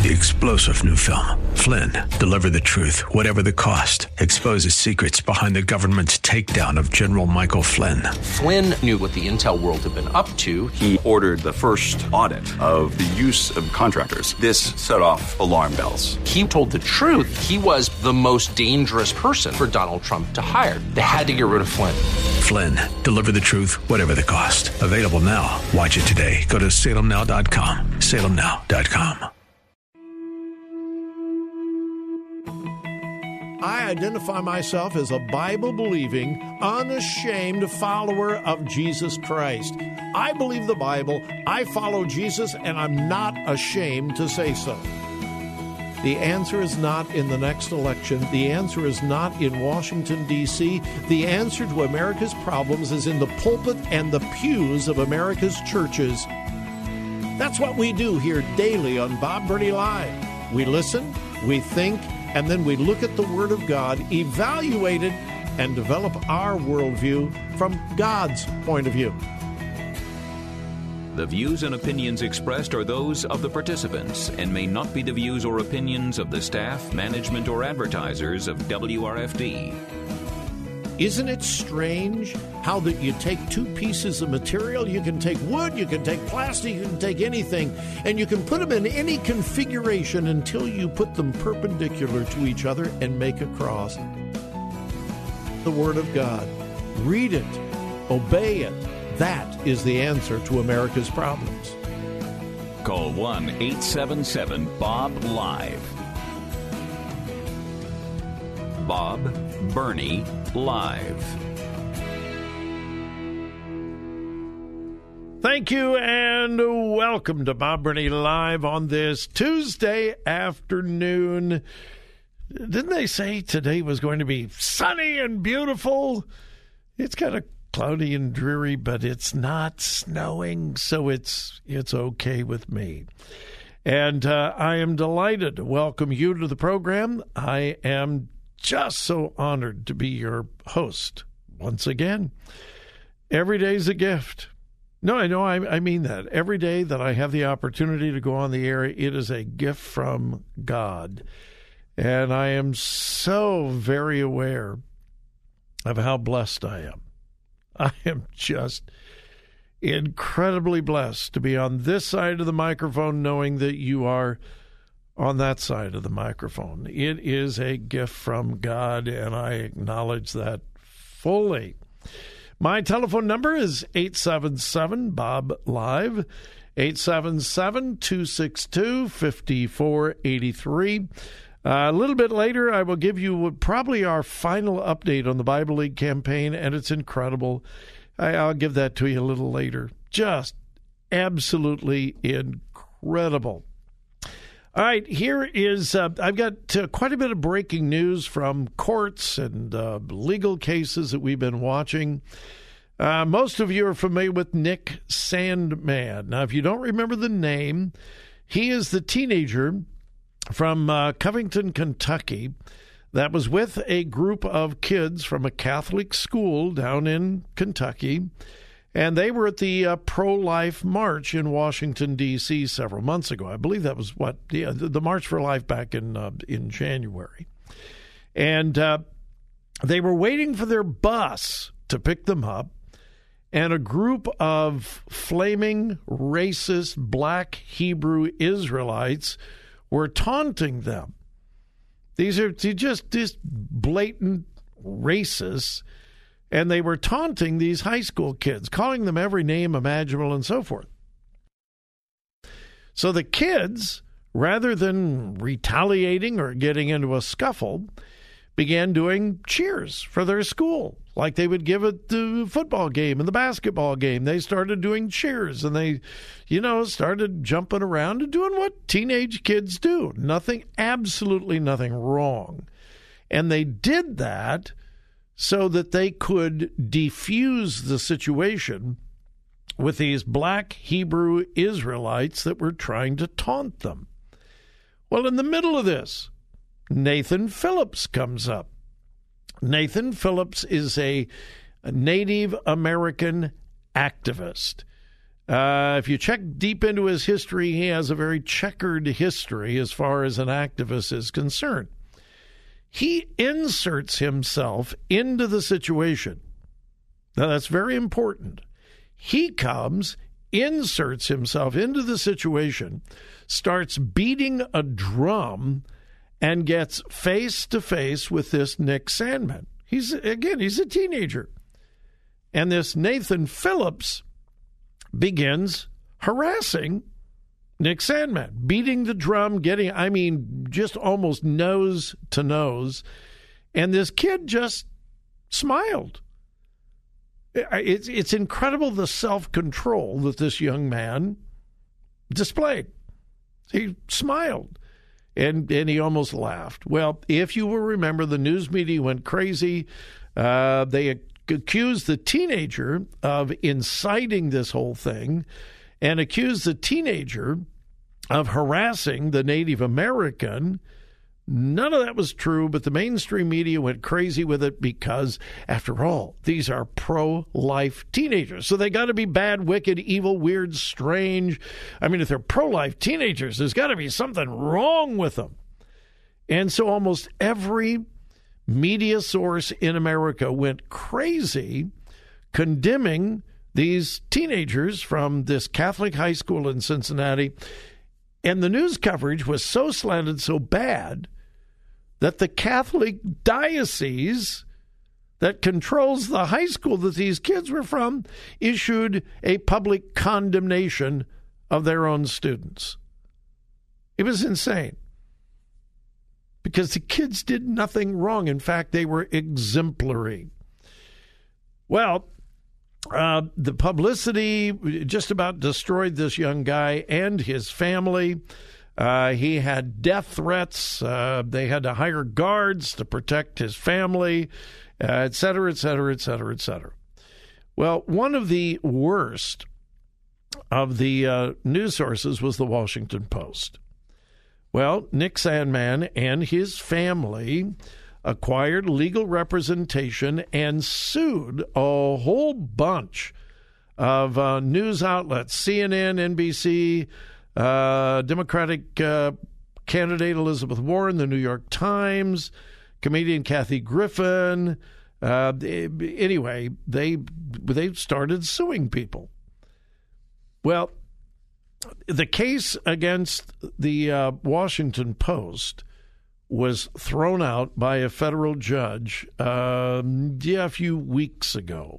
The explosive new film, Flynn, deliver the truth, whatever the cost, exposes secrets behind the government's takedown of General Michael Flynn. Flynn knew what the intel world had been up to. He ordered the first audit of the use of contractors. This set off alarm bells. He told the truth. He was the most dangerous person for Donald Trump to hire. They had to get rid of Flynn. Flynn, deliver the truth, whatever the cost. Available now. Watch it today. Go to salemnow.com. salemnow.com. I identify myself as a Bible-believing, unashamed follower of Jesus Christ. I believe the Bible, I follow Jesus, and I'm not ashamed to say so. The answer is not in the next election. The answer is not in Washington, D.C. The answer to America's problems is in the pulpit and the pews of America's churches. That's what we do here daily on Bob Burney Live. We listen, we think, and then we look at the Word of God, evaluate it, and develop our worldview from God's point of view. The views and opinions expressed are those of the participants and may not be the views or opinions of the staff, management, or advertisers of WRFD. Isn't it strange how that you take two pieces of material, you can take wood, you can take plastic, you can take anything, and you can put them in any configuration until you put them perpendicular to each other and make a cross. The Word of God. Read it. Obey it. That is the answer to America's problems. Call 1-877-BOB-LIVE. Bob Burney Live. Thank you and welcome to Bob Burney Live on this Tuesday afternoon. Didn't they say today was going to be sunny and beautiful? It's kind of cloudy and dreary, but it's not snowing, so it's okay with me. And I am delighted to welcome you to the program. I am just so honored to be your host once again. Every day's a gift. No, I mean that. Every day that I have the opportunity to go on the air, it is a gift from God. And I am so very aware of how blessed I am. I am just incredibly blessed to be on this side of the microphone, knowing that you are on that side of the microphone. It is a gift from God, and I acknowledge that fully. My telephone number is 877-BOB-LIVE, 877-262-5483. A little bit later, I will give you probably our final update on the Bible League campaign, and it's incredible. I'll give that to you a little later. Just absolutely incredible. All right, here is, I've got quite a bit of breaking news from courts and legal cases that we've been watching. Most of you are familiar with Nick Sandmann. Now, if you don't remember the name, he is the teenager from Covington, Kentucky, that was with a group of kids from a Catholic school down in Kentucky, and they were at the pro-life march in Washington, D.C. several months ago. I believe that was the March for Life back in January. And they were waiting for their bus to pick them up, and a group of flaming, racist, black Hebrew Israelites were taunting them. These are just blatant racists, and they were taunting these high school kids, calling them every name imaginable and so forth. So the kids, rather than retaliating or getting into a scuffle, began doing cheers for their school, like they would give at the football game and the basketball game. They started doing cheers, and they, started jumping around and doing what teenage kids do. Absolutely nothing wrong. And they did that so that they could defuse the situation with these black Hebrew Israelites that were trying to taunt them. Well, in the middle of this, Nathan Phillips comes up. Nathan Phillips is a Native American activist. If you check deep into his history, he has a very checkered history as far as an activist is concerned. He inserts himself into the situation. Now, that's very important. He comes, inserts himself into the situation, starts beating a drum, and gets face-to-face with this Nick Sandmann. He's a teenager. And this Nathan Phillips begins harassing Nick Sandmann, beating the drum, just almost nose to nose. And this kid just smiled. It's incredible the self-control that this young man displayed. He smiled, and he almost laughed. Well, if you will remember, the news media went crazy. They accused the teenager of inciting this whole thing and accused the teenager of harassing the Native American. None of that was true, but the mainstream media went crazy with it because, after all, these are pro-life teenagers. So they got to be bad, wicked, evil, weird, strange. I mean, if they're pro-life teenagers, there's got to be something wrong with them. And so almost every media source in America went crazy condemning these teenagers from this Catholic high school in Cincinnati. And the news coverage was so slanted, so bad, that the Catholic diocese that controls the high school that these kids were from issued a public condemnation of their own students. It was insane. Because the kids did nothing wrong. In fact, they were exemplary. Well, the publicity just about destroyed this young guy and his family. He had death threats. They had to hire guards to protect his family, et cetera, et cetera, et cetera, et cetera. Well, one of the worst of the news sources was the Washington Post. Well, Nick Sandmann and his family acquired legal representation and sued a whole bunch of news outlets, CNN, NBC, Democratic candidate Elizabeth Warren, the New York Times, comedian Kathy Griffin. Anyway, they started suing people. Well, the case against the Washington Post was thrown out by a federal judge a few weeks ago.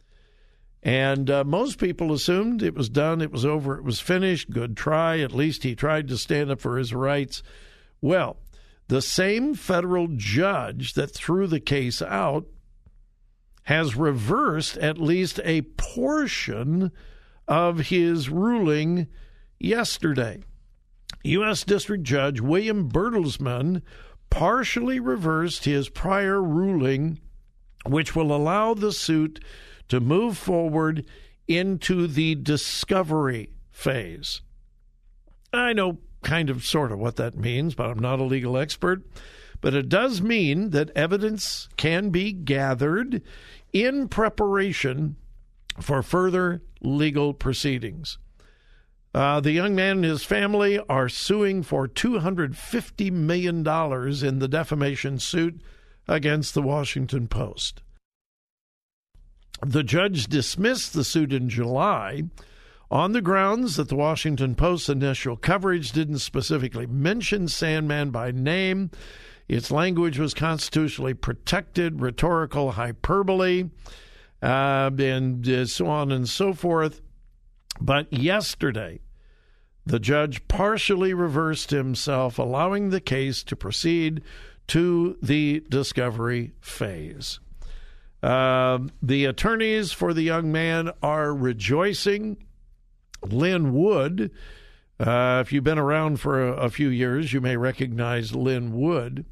And most people assumed it was done, it was over, it was finished, good try. At least he tried to stand up for his rights. Well, the same federal judge that threw the case out has reversed at least a portion of his ruling yesterday. U.S. District Judge William Bertelsmann partially reversed his prior ruling, which will allow the suit to move forward into the discovery phase. I know kind of sort of what that means, but I'm not a legal expert. But it does mean that evidence can be gathered in preparation for further legal proceedings. The young man and his family are suing for $250 million in the defamation suit against the Washington Post. The judge dismissed the suit in July on the grounds that the Washington Post's initial coverage didn't specifically mention Sandmann by name. Its language was constitutionally protected, rhetorical hyperbole, and so on and so forth. But yesterday, the judge partially reversed himself, allowing the case to proceed to the discovery phase. The attorneys for the young man are rejoicing. Lynn Wood, if you've been around for a few years, you may recognize Lynn Wood.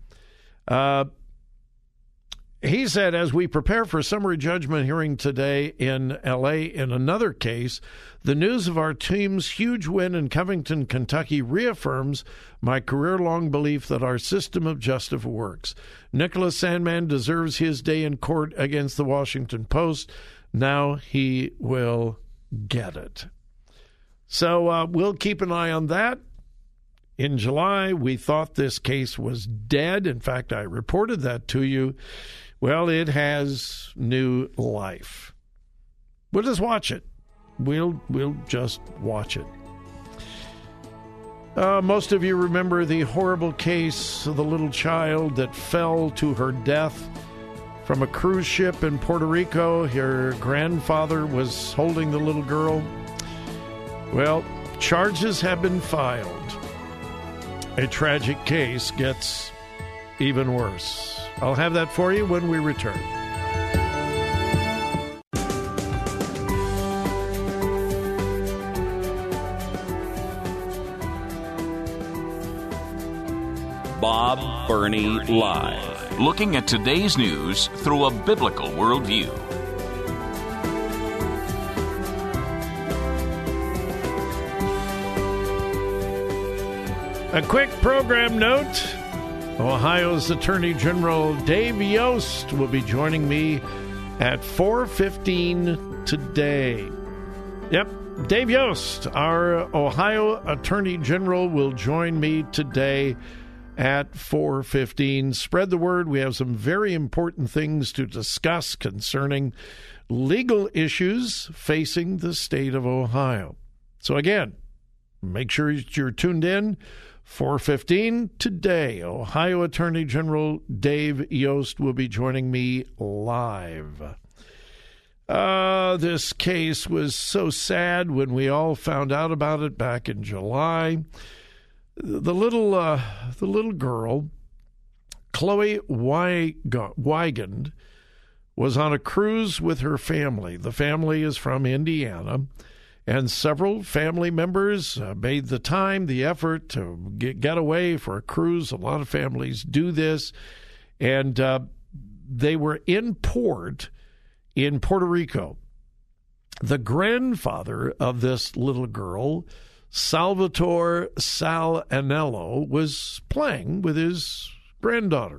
He said, as we prepare for summary judgment hearing today in L.A. in another case, the news of our team's huge win in Covington, Kentucky reaffirms my career-long belief that our system of justice works. Nicholas Sandmann deserves his day in court against the Washington Post. Now he will get it. So we'll keep an eye on that. In July, we thought this case was dead. In fact, I reported that to you. Well, it has new life. We'll just watch it. We'll just watch it. Most of you remember the horrible case of the little child that fell to her death from a cruise ship in Puerto Rico. Her grandfather was holding the little girl. Well, charges have been filed. A tragic case gets even worse. I'll have that for you when we return. Bob Burney Live. Looking at today's news through a biblical worldview. A quick program note. Ohio's Attorney General Dave Yost will be joining me at 4:15 today. Yep, Dave Yost, our Ohio Attorney General, will join me today at 4:15. Spread the word. We have some very important things to discuss concerning legal issues facing the state of Ohio. So again, make sure you're tuned in. 4:15 today, Ohio Attorney General Dave Yost will be joining me live. This case was so sad when we all found out about it back in July. The little girl, Chloe Weigand, was on a cruise with her family. The family is from Indiana. And several family members made the time, the effort to get away for a cruise. A lot of families do this. And they were in port in Puerto Rico. The grandfather of this little girl, Salvatore Sal Anello, was playing with his granddaughter.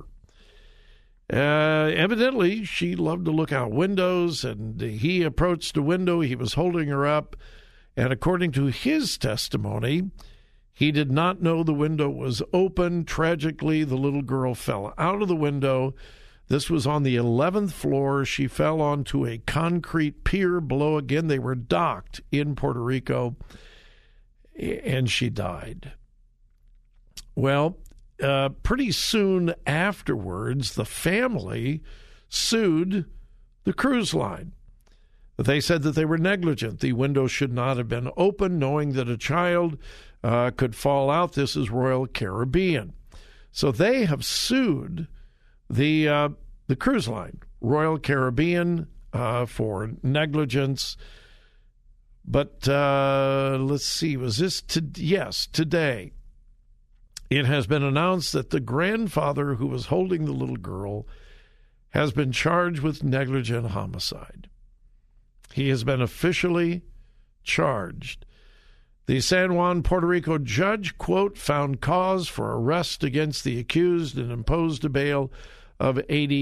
Evidently, she loved to look out windows, and he approached a window. He was holding her up, and according to his testimony, he did not know the window was open. Tragically, the little girl fell out of the window. This was on the 11th floor. She fell onto a concrete pier below. Again, they were docked in Puerto Rico, and she died. Well, pretty soon afterwards, the family sued the cruise line. They said that they were negligent. The window should not have been open, knowing that a child could fall out. This is Royal Caribbean. So they have sued the cruise line, Royal Caribbean, for negligence. But let's see, was this yes, today. It has been announced that the grandfather who was holding the little girl has been charged with negligent homicide. He has been officially charged. The San Juan, Puerto Rico judge, quote, found cause for arrest against the accused and imposed a bail of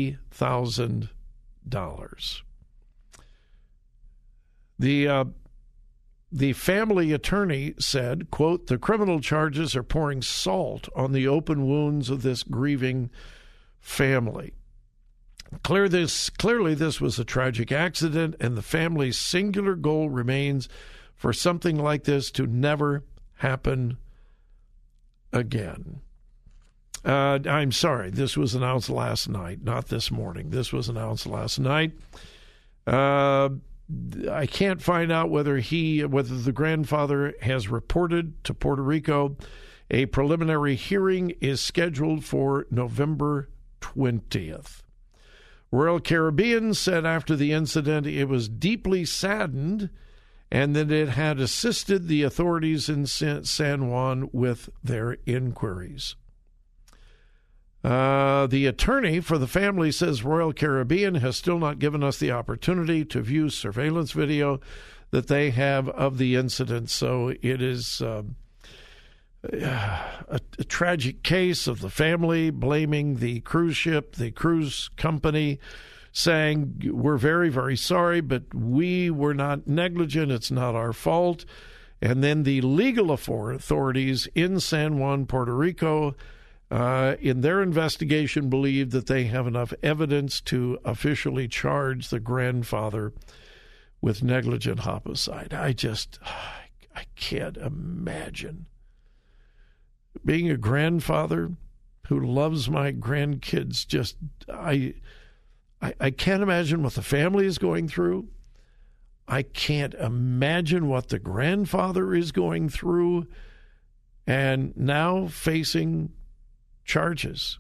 $80,000. The family attorney said, quote, the criminal charges are pouring salt on the open wounds of this grieving family. Clearly, this was a tragic accident, and the family's singular goal remains for something like this to never happen again. I'm sorry, this was announced last night, not this morning. This was announced last night. I can't find out whether the grandfather has reported to Puerto Rico. A preliminary hearing is scheduled for November 20th. Royal Caribbean said after the incident it was deeply saddened and that it had assisted the authorities in San Juan with their inquiries. The attorney for the family says Royal Caribbean has still not given us the opportunity to view surveillance video that they have of the incident. So it is a tragic case of the family blaming the cruise ship, the cruise company, saying, we're very, very sorry, but we were not negligent. It's not our fault. And then the legal authorities in San Juan, Puerto Rico, in their investigation, believe that they have enough evidence to officially charge the grandfather with negligent homicide. I can't imagine being a grandfather who loves my grandkids. I can't imagine what the family is going through. I can't imagine what the grandfather is going through, and now facing charges.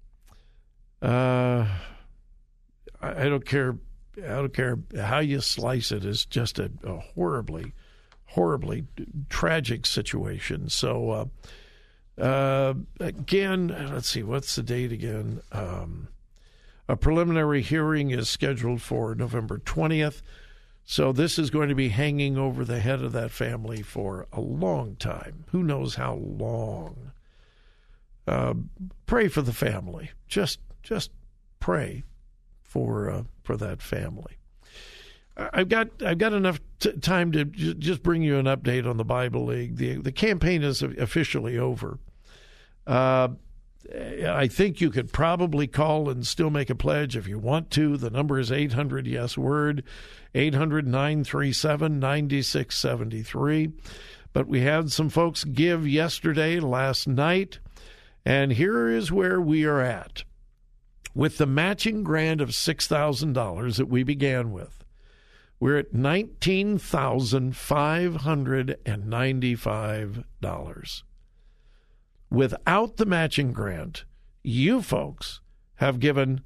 I don't care how you slice it. It's just a horribly tragic situation. So again, let's see, what's the date again? A preliminary hearing is scheduled for November 20th. So this is going to be hanging over the head of that family for a long time. Who knows how long? Pray for the family. Just pray for that family. I've got enough time to just bring you an update on the Bible League. The campaign is officially over. I think you could probably call and still make a pledge if you want to. The number is 800-YES-WORD, 800-937-9673. But we had some folks give last night, and here is where we are at. With the matching grant of $6,000 that we began with, we're at $19,595. Without the matching grant, you folks have given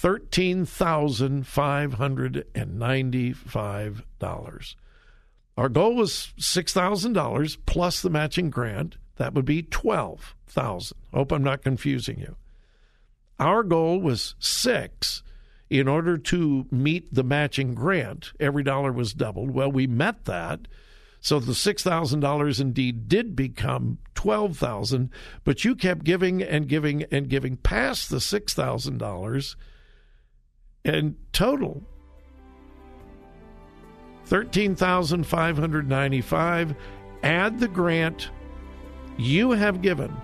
$13,595. Our goal was $6,000 plus the matching grant. That would be $12,000. Hope I'm not confusing you. Our goal was $6,000 in order to meet the matching grant. Every dollar was doubled. Well, we met that. So the $6,000 indeed did become $12,000, but you kept giving and giving and giving past the $6,000, and total $13,595. Add the grant, you have given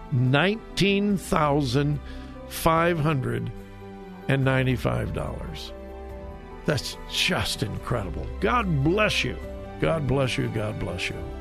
$19,595. That's just incredible. God bless you. God bless you. God bless you.